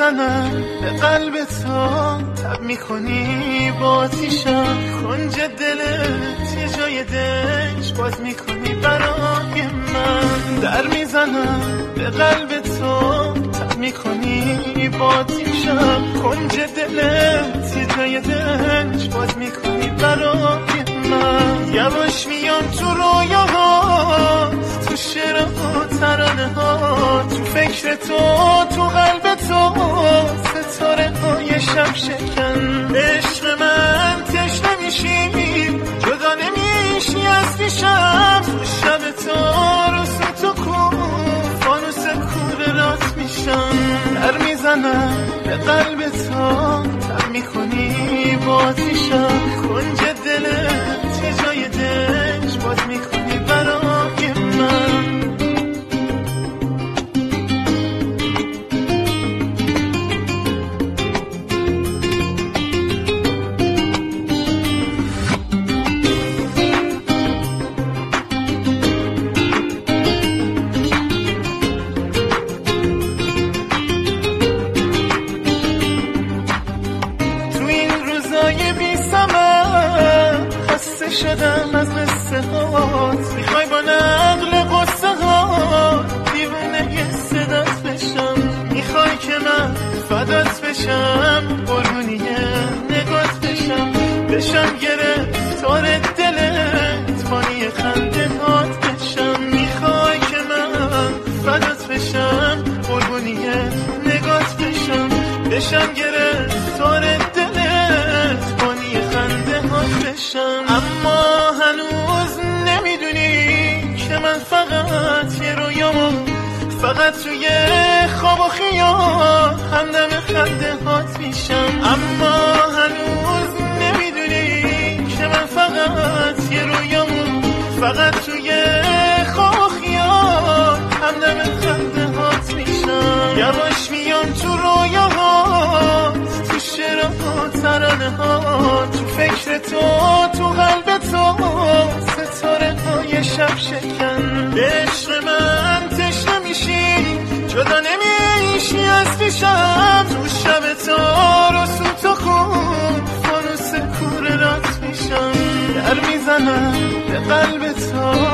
میزنم به قلب تو، تب میکنی با آتیشم، کنج دلت یه جای دش باز میکنی برای من. در میزنم به قلب تو، تب میکنی با آتیشم، کنج دلت یه جای دش باز میکنی برای من. یواش میام تو رویاها، تو شعر و ترانه ها، تو فکر تو، تو قلب تو، ستاره های شب شکن. عشق من تشنه میشی، جدا نمیشی از پیشم، تو شب تاروس تو کو، فانوس کور رات میشم. در میزنم به قلب تو، تب میکنی با آتیشم، کنج دلت یه جای دش باز میکنی برای من. شدم از قصه هات، میخوای با نقل قصه ها دیوونه یه صدات بشم، میخوای که من فدات بشم، قربونیه نگات بشم، بشم گرفتار دلت، فانی خنده هات بشم، میخوای که من فدات بشم، قربونیه نگات بشم، بشم گرفتار دلت، فانی خنده هات بشم. اما هنوز نمیدونی که من فقط یه رویامو، فقط توی خواب و خیال همدم خنده هات میشم. اما هنوز نمیدونی که من فقط یه رویامو، فقط توی خواب و خیال همدم خنده هات میشم. یواش میام تو رویاهات، تو شعر و ترانه ها، تو فکر تو، تو قلب تو، ستاره های شب شکن. به عشق من تشنه میشی، جدا نمیشی از پیشم، تو شب تاروس تو خون، فانوس کور رات میشم. در میزنم به قلب تو،